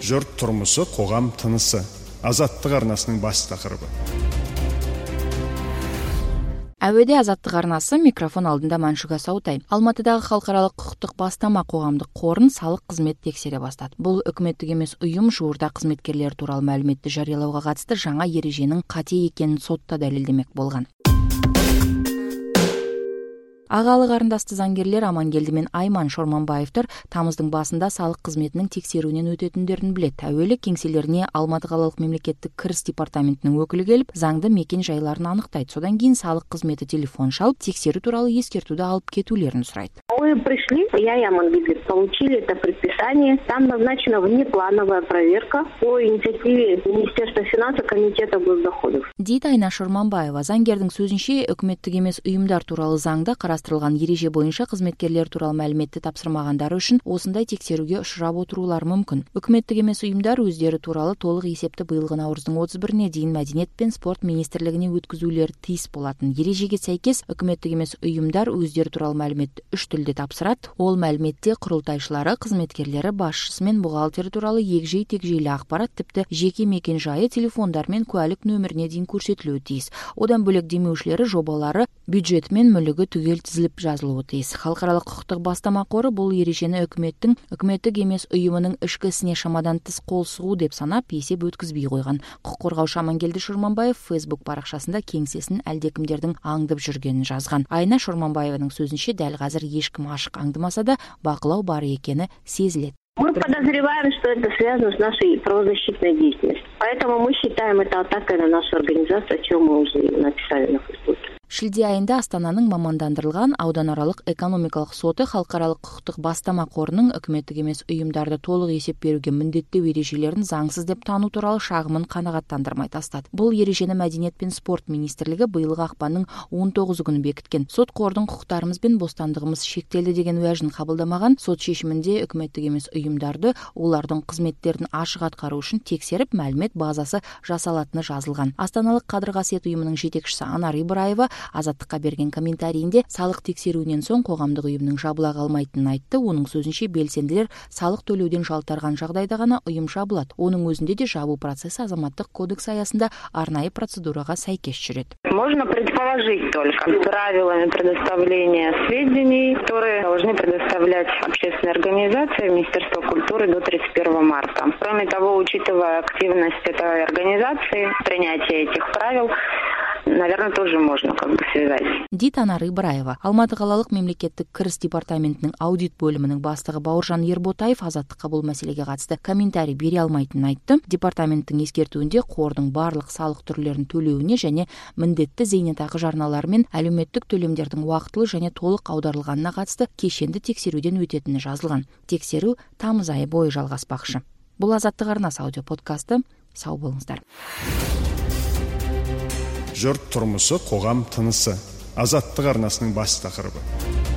Жұрт тұрмысы, қоғам тынысы. Азаттық арнасының бас тақырыбы. Әуеде Азаттық арнасы, микрофон алдында Маншуга Саутай. Алматыдағы халықаралық құқықтық бастама қоғамдық қорын салық қызмет тексере бастады. Бұл үкіметтік емес ұйым жуырда қызметкерлер туралы мәліметті жариялауға қатысты жаңа ереженің қате екенін сотта дәлелдемек болған. Ағалы қарындасты заңгерлер Амангелді мен Айман Шорманбаевтар тамыздың басында салық қызметінің тексеруінен өтетіндерін білет. Әуелі кеңселеріне Алматы қалалық мемлекеттік кіріс департаментінің өкілі келіп, заңды мекен жайларын анықтайды. Содан кейін салық қызметі телефон шалып, тексеру туралы ескертуді алып кетулерін сұрайды. Мы пришли, я и Амангелды получили это предписание. Там назначена внеплановая проверка по инициативе Министерства финансов, Комитета госдоходов. Дейді Айна Шорманбаева. Заңгердің сөзінше, үкіметтік емес ұйымдар туралы заңда қарастырылған ереже бойынша қызметкерлер туралы мәліметті тапсырмағандары үшін осындай тексеруге ұшырап отырулары мүмкін. Үкіметтік емес ұйымдар өздері туралы толық есепті биылғы наурыздың 31-іне дейін Мәдениет пен спорт министрлігіне өткізулері тиіс болатын. Ережеге сәйкес үкіметтік емес ұйымдар өздері туралы мәліметті 3 тілде тапсырады. Ол мәліметте құрылтайшылары, қызметкерлері, басшысы мен бухгалтері туралы егжей-тегжейлі ақпарат, тіпті жеке мекен жайы, телефондар мен куәлік нөміріне дейін көрсетілуі тиіс. Одан бөлек демеушілері, жобалары, бюджет мен мүлігі түгел тізіліп жазылуы тиіс. Халықаралық құқықтық бастама қоры бұл ережені үкіметтік емес ұйымының ішкі ісіне шамадан тыс қол сұғу деп санап, есеп өткізбей қойған. Құқық қорғаушы Амангелді Шорманбаев Facebook парақшасында кеңсесін әлдекімдердің аңдып жүргенін жазған. Айна Шорманбаеваның сөзінше, дәл қазір ешкім ашық аңдымаса да бақылау бар екені сезіледі. Мы подозреваем, что это связано с нашей правозащитной деятельностью. Поэтому мы считаем это атакой на нашу организацию, о чем мы уже написали на Фейсбуке. Шілде айында Астананың мамандандырылған ауданаралық экономикалық соты халықаралық құқықтық бастама қорының үкіметтік емес ұйымдарды толық есеп беруге міндетті ережелерін заңсыз деп тану туралы шағымын қанағаттандырмай тастады. Бұл ережені Мәдениет пен спорт министрлігі биылғы ақпанның 19 күні бекіткен. Сот қордың құқықтарымыз бен бостандығымыз шектелді деген уәжін қабылдамаған. Сот шешімінде үкіметтік емес ұйымдарды олардың қызметтерін ашық атқару үшін тексеріп, мәлімет базасы жасалатыны жазылған. Астаналық Қадыр Қасиет ұйымының жетекшісі Анар Ибраева Азаттыққа берген комментарийінде салық тексеруінен соң қоғамдық ұйымның жабыла қалмайтынын айтты. Оның сөзінше, белсенділер салық төлеуден жалтарған жағдайда ғана ұйым жабылады. Оның өзінде де жабу процесі азаматтық кодекс аясында арнайы процедураға сәйкес жүреді. Можно предположить только правилами предоставления сведений, которые должны предоставлять общественные организации Министерства культуры до 31 марта. Кроме того, учитывая активность этой организации, принятие этих правил, наверное, тоже можно связать. Дейді Анар Ибраева. Алматы қалалық мемлекеттік кіріс департаментінің аудит бөлімінің бастығы Бауыржан Ерботаев Азаттыққа бұл мәселеге қатысты комментарий бере алмайтынын айтты. Департаменттің ескертуінде қордың барлық салық түрлерін төлеуіне және міндетті зейнетақы жарналары мен әлеуметтік төлемдердің уақытылы және толық аударылғанына қатысты кешенді тексеруден өтетіні жазылған. Тексеру тамыз айы бойы жалғаспақшы. Бұл Азаттық арнасы аудио подкасты. Сау болыңыздар. Жұрт тұрмысы, қоғам тынысы. Азаттық арнасының бас тақырыбы.